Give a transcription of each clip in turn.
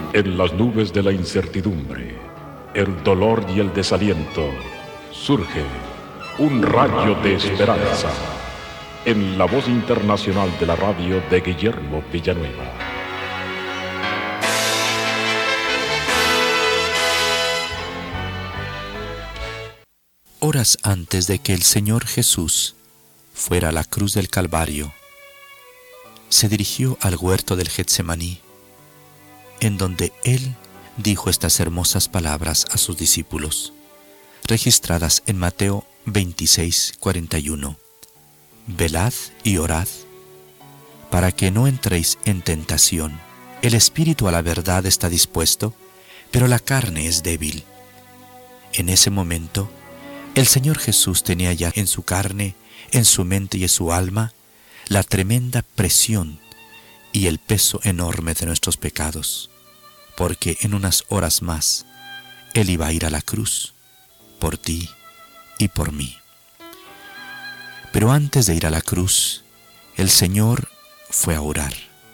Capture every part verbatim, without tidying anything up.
En las nubes de la incertidumbre, el dolor y el desaliento, surge un rayo de esperanza en la voz internacional de la radio de Guillermo Villanueva. Horas antes de que el Señor Jesús fuera a la cruz del Calvario, se dirigió al huerto del Getsemaní, en donde Él dijo estas hermosas palabras a sus discípulos, registradas en Mateo veintiséis, cuarenta y uno. Velad y orad, para que no entréis en tentación. El espíritu a la verdad está dispuesto, pero la carne es débil. En ese momento, el Señor Jesús tenía ya en su carne, en su mente y en su alma, la tremenda presión y el peso enorme de nuestros pecados, porque en unas horas más Él iba a ir a la cruz, por ti y por mí. Pero antes de ir a la cruz, el Señor fue a orar,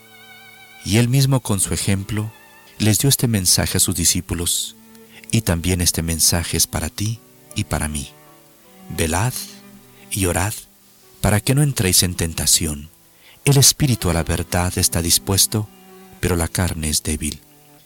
y Él mismo con su ejemplo les dio este mensaje a sus discípulos, y también este mensaje es para ti y para mí. Velad y orad para que no entréis en tentación. El espíritu a la verdad está dispuesto, pero la carne es débil.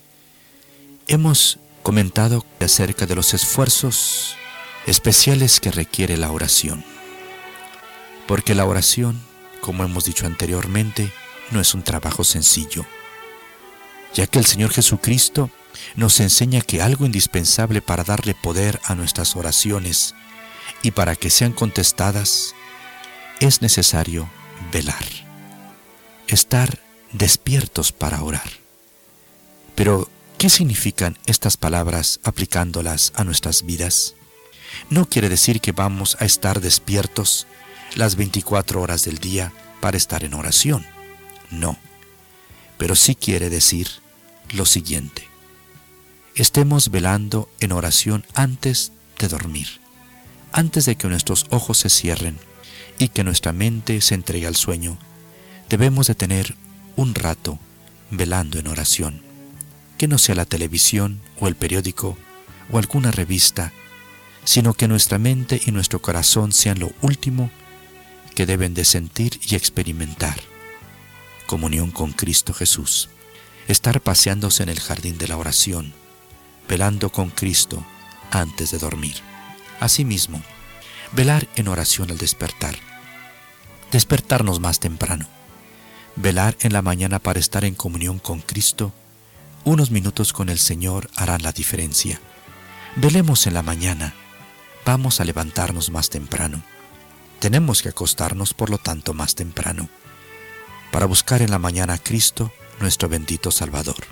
Hemos comentado acerca de los esfuerzos especiales que requiere la oración, porque la oración, como hemos dicho anteriormente, no es un trabajo sencillo, ya que el Señor Jesucristo nos enseña que algo indispensable para darle poder a nuestras oraciones y para que sean contestadas es necesario velar, estar despiertos para orar. Pero, ¿qué significan estas palabras aplicándolas a nuestras vidas? No quiere decir que vamos a estar despiertos las veinticuatro horas del día para estar en oración. No, pero sí quiere decir lo siguiente: estemos velando en oración antes de dormir, antes de que nuestros ojos se cierren y que nuestra mente se entregue al sueño. Debemos de tener un rato velando en oración, que no sea la televisión o el periódico o alguna revista, sino que nuestra mente y nuestro corazón sean lo último que deben de sentir y experimentar. Comunión con Cristo Jesús, estar paseándose en el jardín de la oración, velando con Cristo antes de dormir. Asimismo, velar en oración al despertar, despertarnos más temprano, velar en la mañana para estar en comunión con Cristo. Unos minutos con el Señor harán la diferencia. Velemos en la mañana, vamos a levantarnos más temprano. Tenemos que acostarnos, por lo tanto, más temprano, para buscar en la mañana a Cristo, nuestro bendito Salvador.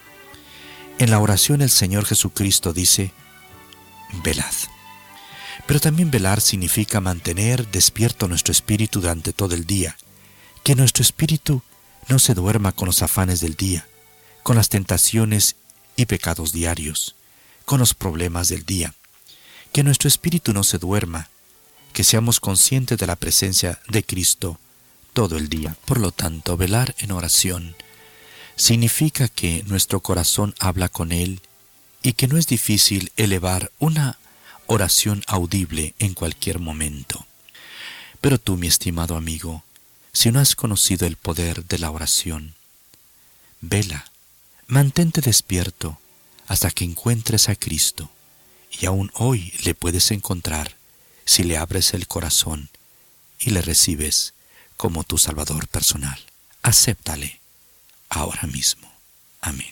En la oración el Señor Jesucristo dice, velad. Pero también velar significa mantener despierto nuestro espíritu durante todo el día, que nuestro espíritu no se duerma con los afanes del día, con las tentaciones y pecados diarios, con los problemas del día, que nuestro espíritu no se duerma, que seamos conscientes de la presencia de Cristo todo el día. Por lo tanto, velar en oración significa que nuestro corazón habla con Él y que no es difícil elevar una oración audible en cualquier momento. Pero tú, mi estimado amigo, si no has conocido el poder de la oración, vela, mantente despierto hasta que encuentres a Cristo, y aún hoy le puedes encontrar si le abres el corazón y le recibes como tu Salvador personal. Acéptale ahora mismo. Amén.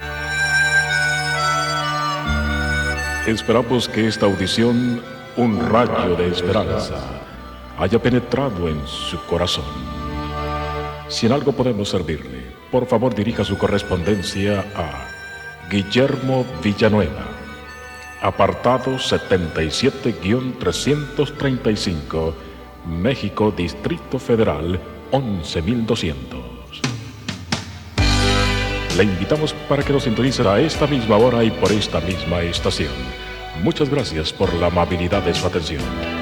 Esperamos que esta audición, un rayo de esperanza, haya penetrado en su corazón. Si en algo podemos servirle, por favor dirija su correspondencia a Guillermo Villanueva, apartado setenta y siete trescientos treinta y cinco, México, Distrito Federal, once mil doscientos. Le invitamos para que nos sintonice a esta misma hora y por esta misma estación. Muchas gracias por la amabilidad de su atención.